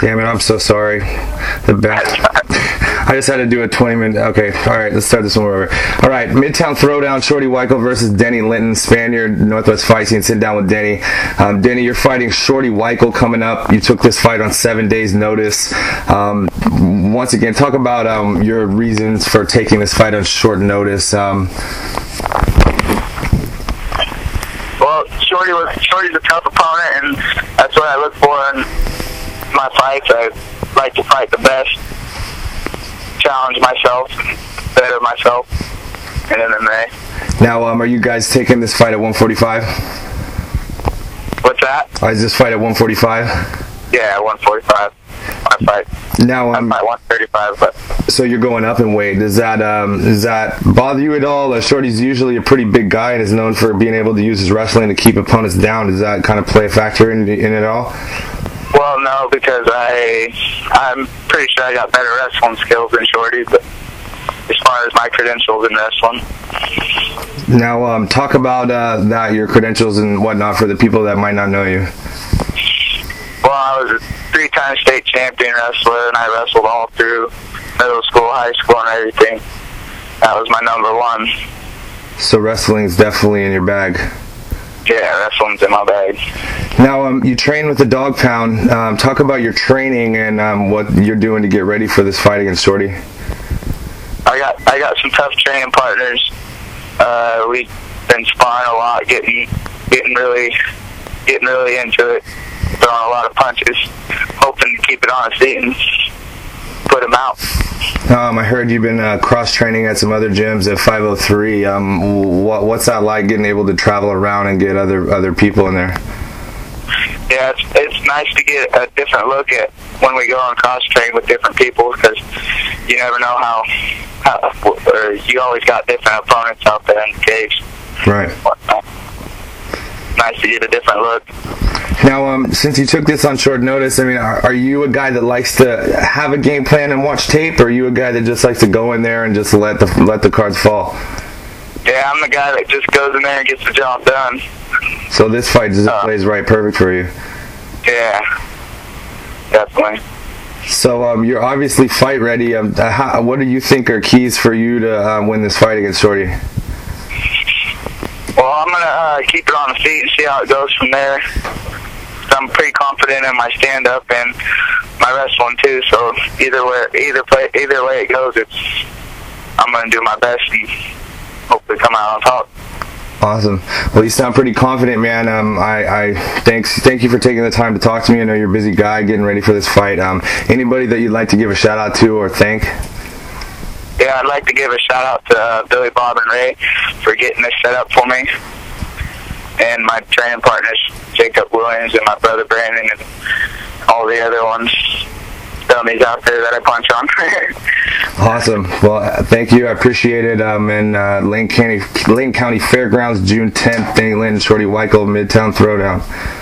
Damn it, I'm so sorry. The best. I just had to do a 20-minute. Okay, all right, let's start this one over. All right, Midtown Throwdown, Shorty Weichel versus Denny Linton, Spaniard, Northwest Fight Scene. Sit down with Denny. Denny, you're fighting Shorty Weichel coming up. You took this fight on 7 days' notice. Once again, talk about your reasons for taking this fight on short notice. Well, Shorty's a tough opponent, and that's what I look for in my fights. I like to fight the best, challenge myself, better myself in MMA. Now, are you guys taking this fight at 145? What's that? Is this fight at 145? Yeah, 145. My fight. Now, I fight 135, but. So you're going up in weight. Does that bother you at all? Shorty's usually a pretty big guy and is known for being able to use his wrestling to keep opponents down. Does that kind of play a factor in it at all? Well, no, because I'm pretty sure I got better wrestling skills than Shorty, but as far as my credentials in wrestling. Now, talk about that, your credentials and whatnot for the people that might not know you. Well, I was a 3-time state champion wrestler, and I wrestled all through middle school, high school, and everything. That was my number one. So wrestling's definitely in your bag. Yeah, wrestling's in my bag. Now, you train with the Dog Pound. Talk about your training and what you're doing to get ready for this fight against Shorty. I got some tough training partners. We've been sparring a lot, getting really into it, throwing a lot of punches, hoping to keep it on a seat and put them out. I heard you've been cross-training at some other gyms at 503. What's that like, getting able to travel around and get other people in there? Yeah, it's nice to get a different look at when we go on cross-train with different people, because you never know how or you always got different opponents out there in the cage. Right. Nice to get a different look. Now, since you took this on short notice, I mean, are you a guy that likes to have a game plan and watch tape, or are you a guy that just likes to go in there and just let the cards fall? Yeah, I'm the guy that just goes in there and gets the job done. So this fight just plays right perfect for you. Yeah, definitely. So you're obviously fight ready. What do you think are keys for you to win this fight against Shorty? Well, I'm gonna keep it on the feet and see how it goes from there. I'm pretty confident in my stand-up and my wrestling too. So either way it goes, I'm gonna do my best and hopefully come out on top. Awesome. Well, you sound pretty confident, man. Thank you for taking the time to talk to me. I know you're a busy guy getting ready for this fight. Anybody that you'd like to give a shout out to or thank? Yeah, I'd like to give a shout out to Billy, Bob, and Ray for getting this set up for me, and my training partners, Jacob Williams and my brother Brandon, and all the other ones, dummies out there that I punch on. Awesome. Well, thank you. I appreciate it. And Lane County Fairgrounds, June 10th, Denny Linton, Shorty Weichel, Midtown Throwdown.